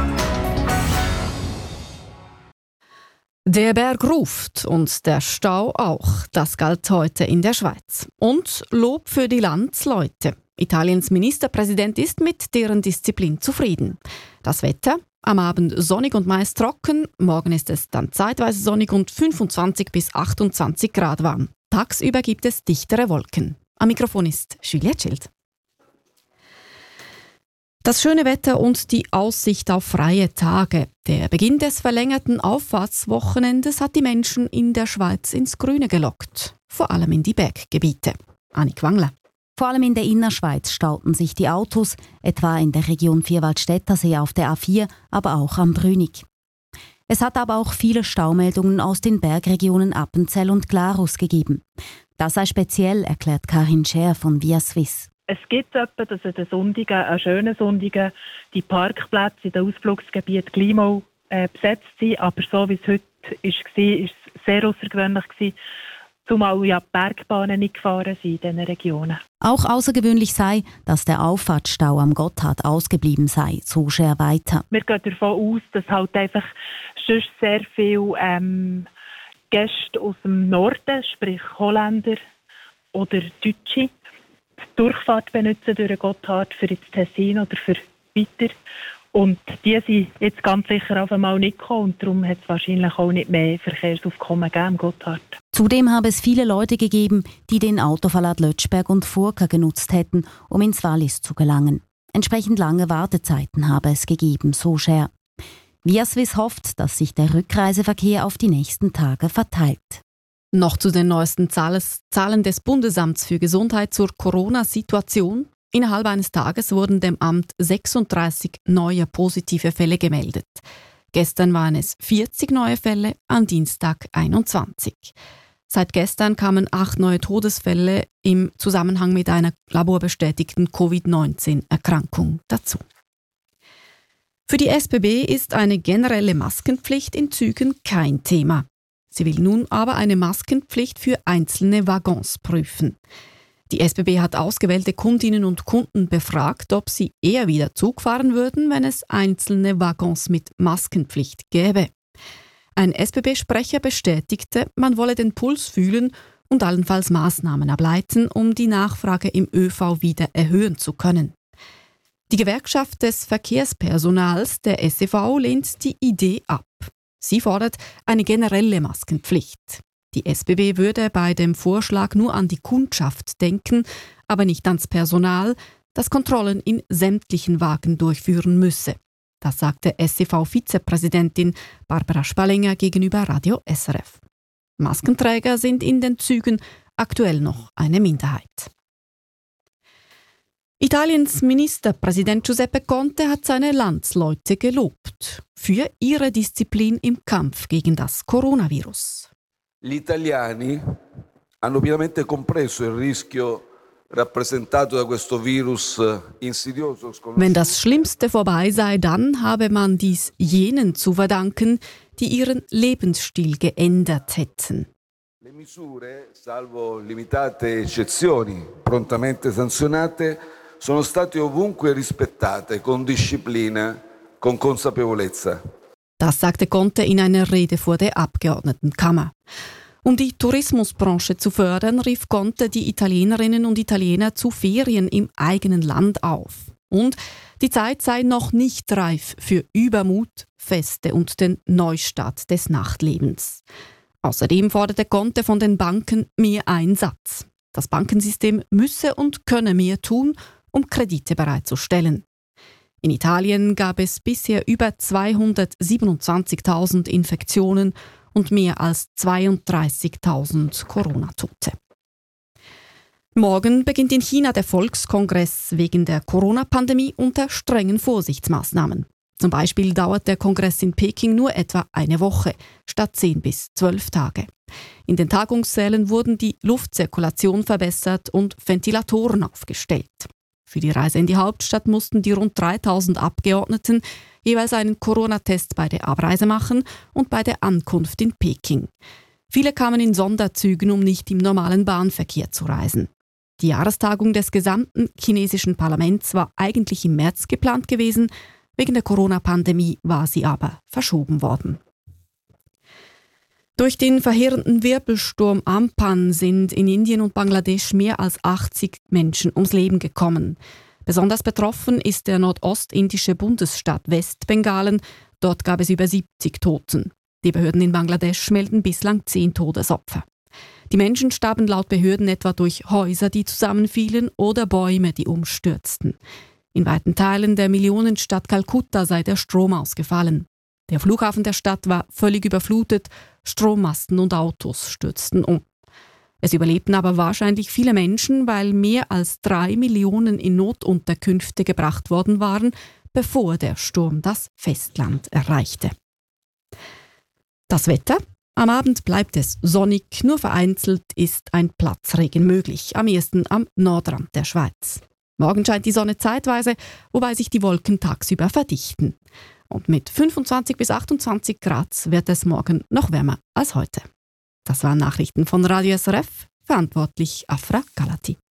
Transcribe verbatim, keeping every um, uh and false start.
Der Berg ruft und der Stau auch. Das galt heute in der Schweiz. Und Lob für die Landsleute. Italiens Ministerpräsident ist mit deren Disziplin zufrieden. Das Wetter? Am Abend sonnig und meist trocken. Morgen ist es dann zeitweise sonnig und fünfundzwanzig bis achtundzwanzig Grad warm. Tagsüber gibt es dichtere Wolken. Am Mikrofon ist Juliette Schild. Das schöne Wetter und die Aussicht auf freie Tage. Der Beginn des verlängerten Auffahrtswochenendes hat die Menschen in der Schweiz ins Grüne gelockt. Vor allem in die Berggebiete. Annik Wangler. Vor allem in der Innerschweiz stauten sich die Autos, etwa in der Region Vierwaldstättersee auf der A vier, aber auch am Brünig. Es hat aber auch viele Staumeldungen aus den Bergregionen Appenzell und Glarus gegeben. Das sei speziell, erklärt Karin Scher von Via Swiss. Es gibt etwa, dass an den Sonntagen, an schönen Sonntagen, die Parkplätze in den Ausflugsgebieten gleich mal äh, besetzt sind. Aber so wie es heute war, war es sehr außergewöhnlich, zumal ja die Bergbahnen nicht gefahren sind in diesen Regionen. Auch außergewöhnlich sei, dass der Auffahrtsstau am Gotthard ausgeblieben sei, so Scher weiter. Wir gehen davon aus, dass halt einfach sonst sehr viele ähm, Gäste aus dem Norden, sprich Holländer oder Deutsche, die Durchfahrt benutzen durch den Gotthard für ins Tessin oder für weiter. Und die sind jetzt ganz sicher auf einmal nicht gekommen und darum hat es wahrscheinlich auch nicht mehr Verkehrsaufkommen gegeben im Gotthard. Zudem habe es viele Leute gegeben, die den Autoverlad Lötschberg und Furka genutzt hätten, um ins Wallis zu gelangen. Entsprechend lange Wartezeiten habe es gegeben, so Scher. Via Swiss hofft, dass sich der Rückreiseverkehr auf die nächsten Tage verteilt. Noch zu den neuesten Zahlen des Bundesamts für Gesundheit zur Corona-Situation. Innerhalb eines Tages wurden dem Amt sechsunddreißig neue positive Fälle gemeldet. Gestern waren es vierzig neue Fälle, am Dienstag einundzwanzig. Seit gestern kamen acht neue Todesfälle im Zusammenhang mit einer laborbestätigten Covid neunzehn Erkrankung dazu. Für die S B B ist eine generelle Maskenpflicht in Zügen kein Thema. Sie will nun aber eine Maskenpflicht für einzelne Waggons prüfen. Die S B B hat ausgewählte Kundinnen und Kunden befragt, ob sie eher wieder Zug fahren würden, wenn es einzelne Waggons mit Maskenpflicht gäbe. Ein S B B-Sprecher bestätigte, man wolle den Puls fühlen und allenfalls Maßnahmen ableiten, um die Nachfrage im ÖV wieder erhöhen zu können. Die Gewerkschaft des Verkehrspersonals, der S E V, lehnt die Idee ab. Sie fordert eine generelle Maskenpflicht. Die S B B würde bei dem Vorschlag nur an die Kundschaft denken, aber nicht ans Personal, das Kontrollen in sämtlichen Wagen durchführen müsse. Das sagte S E V-Vizepräsidentin Barbara Spallinger gegenüber Radio S R F. Maskenträger sind in den Zügen aktuell noch eine Minderheit. Italiens Ministerpräsident Giuseppe Conte hat seine Landsleute gelobt für ihre Disziplin im Kampf gegen das Coronavirus. Gli italiani hanno pienamente compreso il rischio rappresentato da questo virus insidioso. Wenn das Schlimmste vorbei sei, dann habe man dies jenen zu verdanken, die ihren Lebensstil geändert hätten. Le misure, salvo limitate eccezioni prontamente sanzionate, sono state ovunque rispettate con disciplina, con consapevolezza. Das sagte Conte in einer Rede vor der Abgeordnetenkammer. Um die Tourismusbranche zu fördern, rief Conte die Italienerinnen und Italiener zu Ferien im eigenen Land auf. Und die Zeit sei noch nicht reif für Übermut, Feste und den Neustart des Nachtlebens. Außerdem forderte Conte von den Banken mehr Einsatz. Das Bankensystem müsse und könne mehr tun, um Kredite bereitzustellen. In Italien gab es bisher über zweihundertsiebenundzwanzigtausend Infektionen und mehr als zweiunddreißigtausend Corona-Tote. Morgen beginnt in China der Volkskongress wegen der Corona-Pandemie unter strengen Vorsichtsmaßnahmen. Zum Beispiel dauert der Kongress in Peking nur etwa eine Woche, statt zehn bis zwölf Tage. In den Tagungssälen wurden die Luftzirkulation verbessert und Ventilatoren aufgestellt. Für die Reise in die Hauptstadt mussten die rund dreitausend Abgeordneten jeweils einen Corona-Test bei der Abreise machen und bei der Ankunft in Peking. Viele kamen in Sonderzügen, um nicht im normalen Bahnverkehr zu reisen. Die Jahrestagung des gesamten chinesischen Parlaments war eigentlich im März geplant gewesen, Wegen der Corona-Pandemie war sie aber verschoben worden. Durch den verheerenden Wirbelsturm Amphan sind in Indien und Bangladesch mehr als achtzig Menschen ums Leben gekommen. Besonders betroffen ist der nordostindische Bundesstaat Westbengalen. Dort gab es über siebzig Toten. Die Behörden in Bangladesch melden bislang zehn Todesopfer. Die Menschen starben laut Behörden etwa durch Häuser, die zusammenfielen oder Bäume, die umstürzten. In weiten Teilen der Millionenstadt Kalkutta sei der Strom ausgefallen. Der Flughafen der Stadt war völlig überflutet, Strommasten und Autos stürzten um. Es überlebten aber wahrscheinlich viele Menschen, weil mehr als drei Millionen in Notunterkünfte gebracht worden waren, bevor der Sturm das Festland erreichte. Das Wetter? Am Abend bleibt es sonnig, nur vereinzelt ist ein Platzregen möglich, am ehesten am Nordrand der Schweiz. Morgen scheint die Sonne zeitweise, wobei sich die Wolken tagsüber verdichten. Und mit fünfundzwanzig bis achtundzwanzig Grad wird es morgen noch wärmer als heute. Das waren Nachrichten von Radio S R F, verantwortlich Afra Galati.